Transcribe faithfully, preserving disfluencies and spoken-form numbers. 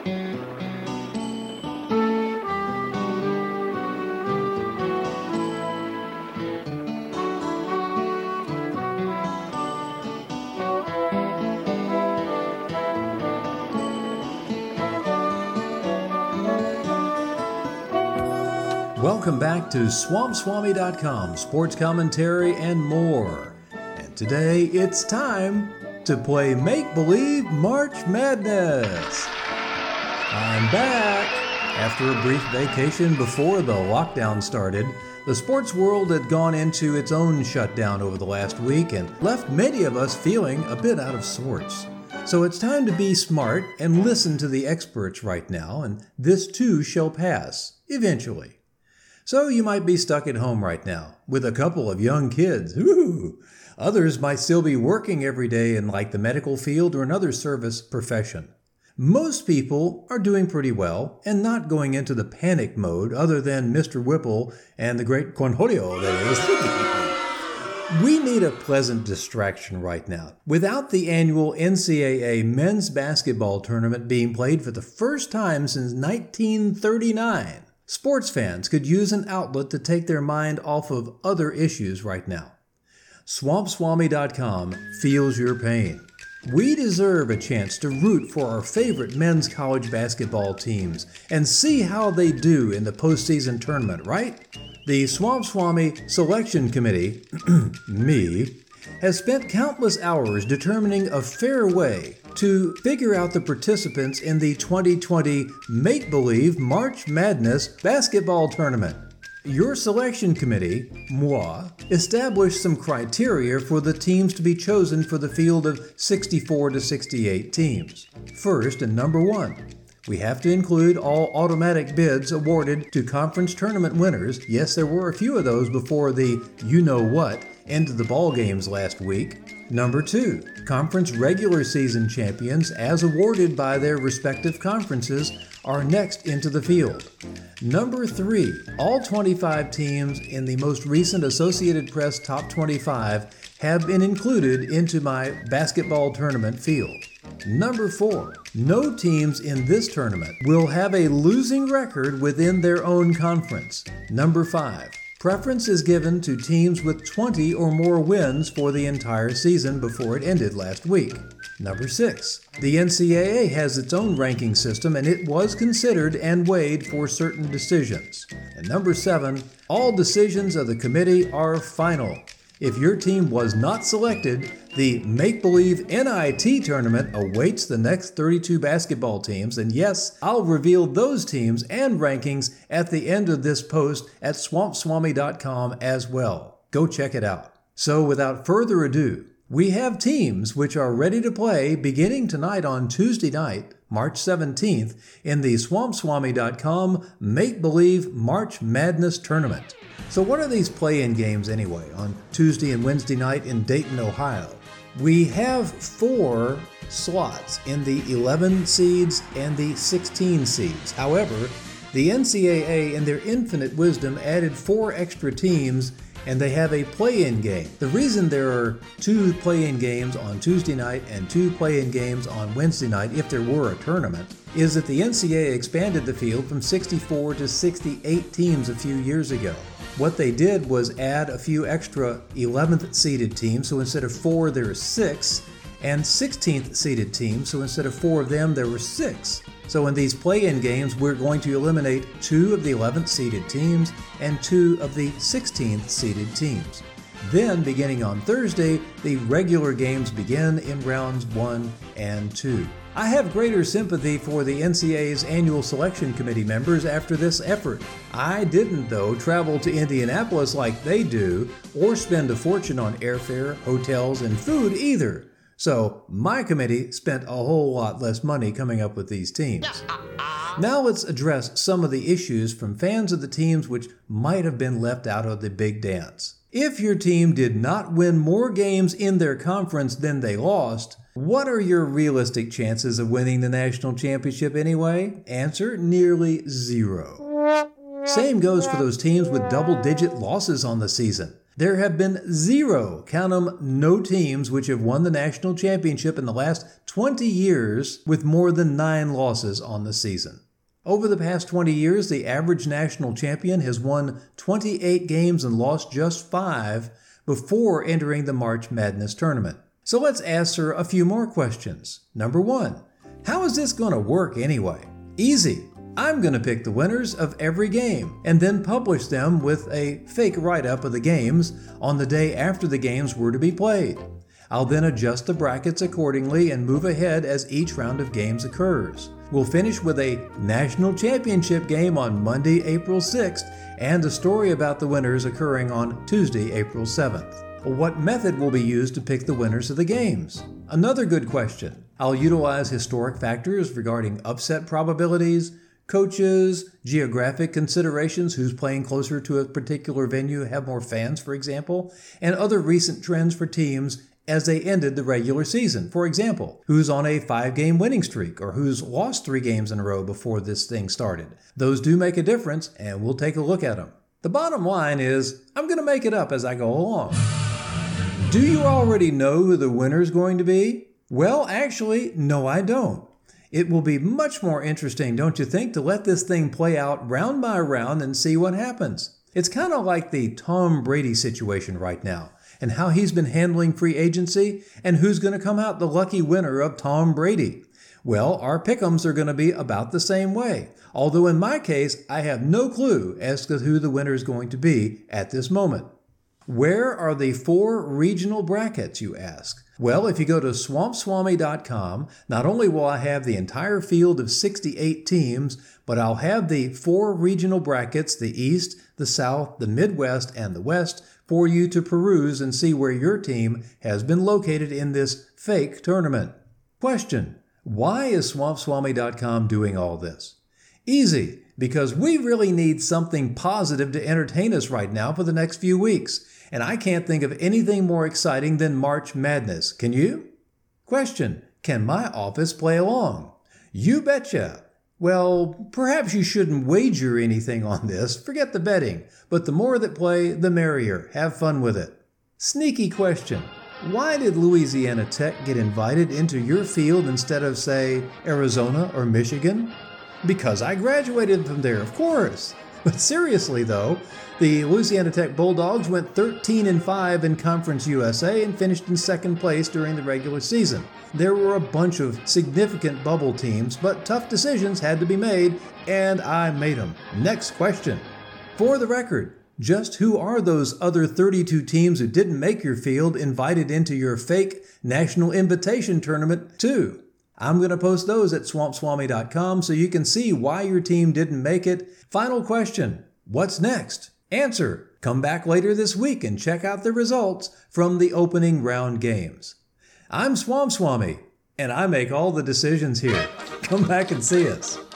Welcome back to Swamp Swami dot com, sports commentary and more. And today it's time to play Make Believe March Madness. I'm back. After a brief vacation before the lockdown started, the sports world had gone into its own shutdown over the last week and left many of us feeling a bit out of sorts. So it's time to be smart and listen to the experts right now, and this too shall pass, eventually. So you might be stuck at home right now with a couple of young kids. Ooh. Others might still be working every day in like the medical field or another service profession. Most people are doing pretty well and not going into the panic mode other than Mister Whipple and the great Cornholio, that is. We need a pleasant distraction right now. Without the annual N C double A men's basketball tournament being played for the first time since nineteen thirty-nine, sports fans could use an outlet to take their mind off of other issues right now. Swamp Swami dot com feels your pain. We deserve a chance to root for our favorite men's college basketball teams and see how they do in the postseason tournament, right? The Swamp Swami Selection Committee, me, has spent countless hours determining a fair way to figure out the participants in the twenty twenty Make Believe March Madness basketball tournament. Your selection committee, moi, established some criteria for the teams to be chosen for the field of sixty-four to sixty-eight teams. First, and number one, we have to include all automatic bids awarded to conference tournament winners. Yes, there were a few of those before the you-know-what end of the ball games last week. Number two, conference regular season champions, as awarded by their respective conferences, are next into the field. Number three, all twenty-five teams in the most recent Associated Press Top twenty-five have been included into my basketball tournament field. Number four, no teams in this tournament will have a losing record within their own conference. Number five, preference is given to teams with twenty or more wins for the entire season before it ended last week. Number six, the N C double A has its own ranking system and it was considered and weighed for certain decisions. And number seven, all decisions of the committee are final. If your team was not selected, the Make Believe N I T tournament awaits the next thirty-two basketball teams, and yes, I'll reveal those teams and rankings at the end of this post at Swamp Swami dot com as well. Go check it out. So without further ado, we have teams which are ready to play beginning tonight on Tuesday night, March seventeenth, in the Swamp Swami dot com Make Believe March Madness Tournament. So what are these play-in games anyway on Tuesday and Wednesday night in Dayton, Ohio? We have four slots in the eleven seeds and the sixteen seeds. However, the N C double A in their infinite wisdom added four extra teams and they have a play-in game. The reason there are two play-in games on Tuesday night and two play-in games on Wednesday night, if there were a tournament, is that the N C double A expanded the field from sixty-four to sixty-eight teams a few years ago. What they did was add a few extra eleventh seeded teams, so instead of four, there are six, and sixteenth seeded teams, so instead of four of them, there were six. So in these play-in games, we're going to eliminate two of the eleventh seeded teams and two of the sixteenth seeded teams. Then, beginning on Thursday, the regular games begin in rounds one and two. I have greater sympathy for the N C double A's annual selection committee members after this effort. I didn't, though, travel to Indianapolis like they do, or spend a fortune on airfare, hotels, and food either. So, my committee spent a whole lot less money coming up with these teams. Now let's address some of the issues from fans of the teams which might have been left out of the big dance. If your team did not win more games in their conference than they lost, what are your realistic chances of winning the national championship anyway? Answer, nearly zero. Same goes for those teams with double-digit losses on the season. There have been zero, count 'em, no teams which have won the national championship in the last twenty years with more than nine losses on the season. Over the past twenty years, the average national champion has won twenty-eight games and lost just five before entering the March Madness tournament. So let's answer a few more questions. Number one, how is this going to work anyway? Easy. I'm going to pick the winners of every game and then publish them with a fake write-up of the games on the day after the games were to be played. I'll then adjust the brackets accordingly and move ahead as each round of games occurs. We'll finish with a national championship game on Monday, April sixth, and a story about the winners occurring on Tuesday, April seventh. What method will be used to pick the winners of the games? Another good question. I'll utilize historic factors regarding upset probabilities, coaches, geographic considerations, who's playing closer to a particular venue, have more fans, for example, and other recent trends for teams as they ended the regular season. For example, who's on a five-game winning streak or who's lost three games in a row before this thing started. Those do make a difference, and we'll take a look at them. The bottom line is, I'm going to make it up as I go along. Do you already know who the winner's going to be? Well, actually, no, I don't. It will be much more interesting, don't you think, to let this thing play out round by round and see what happens. It's kind of like the Tom Brady situation right now, and how he's been handling free agency, and who's going to come out the lucky winner of Tom Brady. Well, our pick'ems are going to be about the same way, although in my case, I have no clue as to who the winner is going to be at this moment. Where are the four regional brackets, you ask? Well, if you go to swamp swami dot com, not only will I have the entire field of sixty-eight teams, but I'll have the four regional brackets, the East, the South, the Midwest, and the West, for you to peruse and see where your team has been located in this fake tournament. Question: why is swamp swami dot com doing all this? Easy, because we really need something positive to entertain us right now for the next few weeks. And I can't think of anything more exciting than March Madness. Can you? Question: can my office play along? You betcha. Well, perhaps you shouldn't wager anything on this. Forget the betting. But the more that play, the merrier. Have fun with it. Sneaky question. Why did Louisiana Tech get invited into your field instead of, say, Arizona or Michigan? Because I graduated from there, of course. But seriously, though, the Louisiana Tech Bulldogs went thirteen and five in Conference U S A and finished in second place during the regular season. There were a bunch of significant bubble teams, but tough decisions had to be made, and I made them. Next question. For the record, just who are those other thirty-two teams who didn't make your field invited into your fake National Invitation Tournament too? I'm going to post those at swamp swami dot com so you can see why your team didn't make it. Final question. What's next? Answer. Come back later this week and check out the results from the opening round games. I'm Swamp Swami, and I make all the decisions here. Come back and see us.